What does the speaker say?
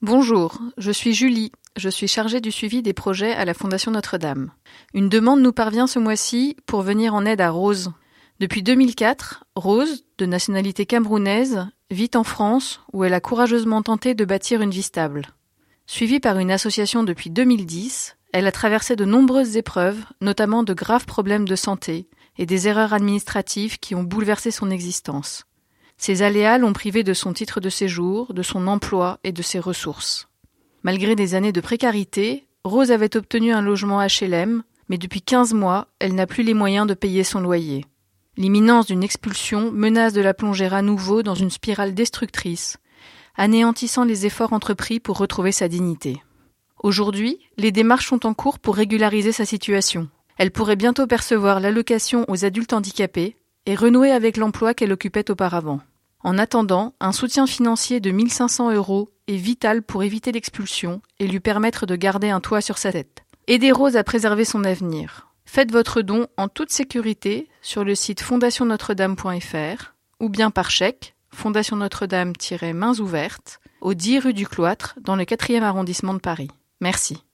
Bonjour, je suis Julie, je suis chargée du suivi des projets à la Fondation Notre-Dame. Une demande nous parvient ce mois-ci pour venir en aide à Rose. Depuis 2004, Rose, de nationalité camerounaise, vit en France où elle a courageusement tenté de bâtir une vie stable. Suivie par une association depuis 2010, elle a traversé de nombreuses épreuves, notamment de graves problèmes de santé et des erreurs administratives qui ont bouleversé son existence. Ces aléas l'ont privée de son titre de séjour, de son emploi et de ses ressources. Malgré des années de précarité, Rose avait obtenu un logement HLM, mais depuis 15 mois, elle n'a plus les moyens de payer son loyer. L'imminence d'une expulsion menace de la plonger à nouveau dans une spirale destructrice, anéantissant les efforts entrepris pour retrouver sa dignité. Aujourd'hui, les démarches sont en cours pour régulariser sa situation. Elle pourrait bientôt percevoir l'allocation aux adultes handicapés et renouer avec l'emploi qu'elle occupait auparavant. En attendant, un soutien financier de 1 500 € est vital pour éviter l'expulsion et lui permettre de garder un toit sur sa tête. Aidez Rose à préserver son avenir. Faites votre don en toute sécurité sur le site fondationnotre-dame.fr ou bien par chèque, Fondation Notre-Dame-Mains Ouvertes, au 10 rue du Cloître, dans le 4e arrondissement de Paris. Merci.